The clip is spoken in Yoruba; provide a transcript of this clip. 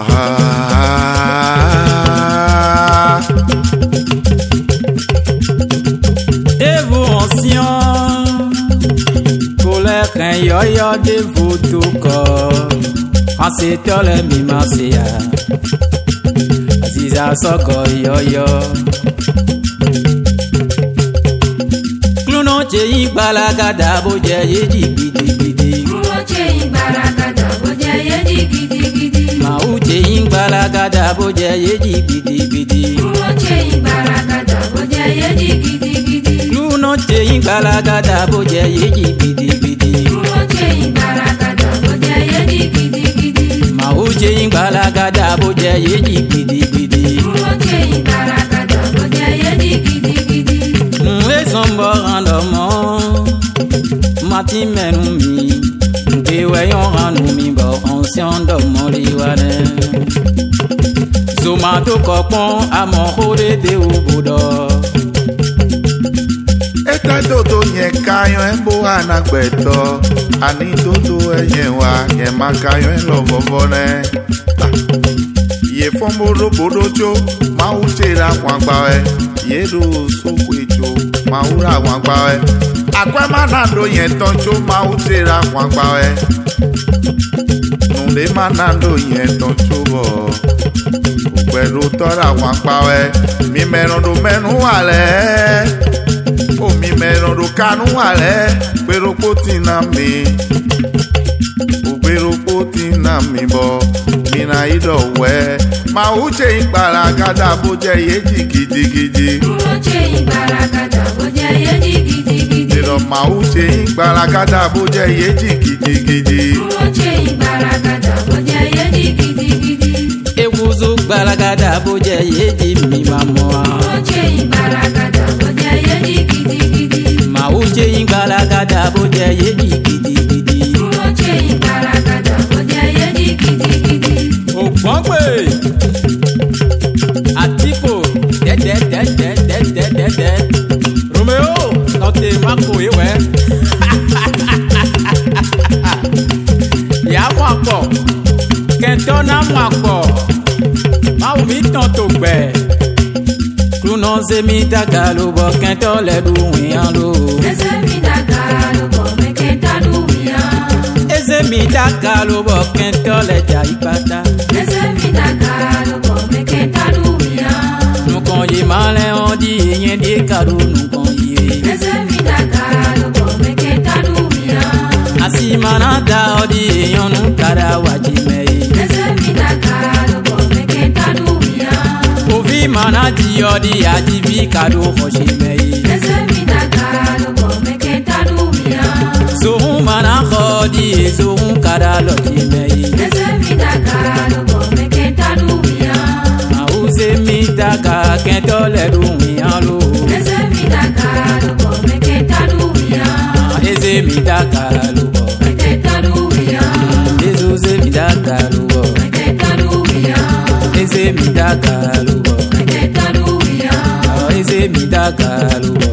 Devo ancien, colère un yo-yo devo tout corps. En c'est le mimasia, Aziza soko yo-yo. Cluno cheyi balagada boje ye jigidi gidi. Cluno cheyi balagada boje ye jigidi gidi. Mau cheyi balagada boje ye jigidi gidi. Cluno cheyi balagada boje ye jigidi gidi. Cluno cheyi balagada boje ye jigidi gidi. Cluno cheyi balagada boje ye jigidi gidi. Mau cheyi balagada boje ye jigidi gidi. Cluno cheyi balagada boje ye jigidi gidi. Sombo randomo mati menumi bewe yon ranumi bo ancien do moriwane zomato kokon amore de obodo eta dodo yen kayon embo anagbeto ani dodo eyen wa yen makayon lo vovone ye fombo robodo cho ma utera kwangba ye do sokwecho maura kwangba akwa manando yen toncho ma utera kwangba nunde manando yen toncho bo pẹ̀lú tora kwangba mi merondo menu wale o mi merondo kanu wale pero potina mi o pero potina mi bo mina ido we ma uche igbaragada boje ye jigidi Cluno cheyi balagada boje ye jigidi gidi. Iro ma uche igbaragada boje ye jigidi Cluno cheyi balagada boje ye jigidi gidi. ewuzo balagada boje ye jimi mamoa Cluno cheyi balagada boje ye jigidi gidi. mau cheyi balagada boje ye jigidi gidi Cluno cheyi balagada boje ye jigidi gidi. Ogbongbe Atipo de Romeo note mako ewe ya mwako kento na mwako mau mi tonto gbe Cluno ze mi dagalo bo kento le du wian lo Eze mi dagalo bo me kenta duya. eze mi dagalo bo kento le ja ipata Eze mi dagalo bo me kenta duya. nukon yi male on di yen di kadu nukon yi Eze mi dagalo bo me kenta duya. asimana da odi yon kada wajime Eze mi dagalo bo me kenta duya. ovi mana di odi ajivi kadu hoshime Eze mi dagalo bo me kenta duya. zohun mana khodi zohun kada lojime Eze mi dagalo bo me kenta duya. auze mi daga kento le du wialo Eze mi dagalo bo me kenta duya. eze mi daga lo Me kenta duya. ezoze mi daga lo Me kenta duya. eze mi daga lo Me kenta duya. eze mi daga lo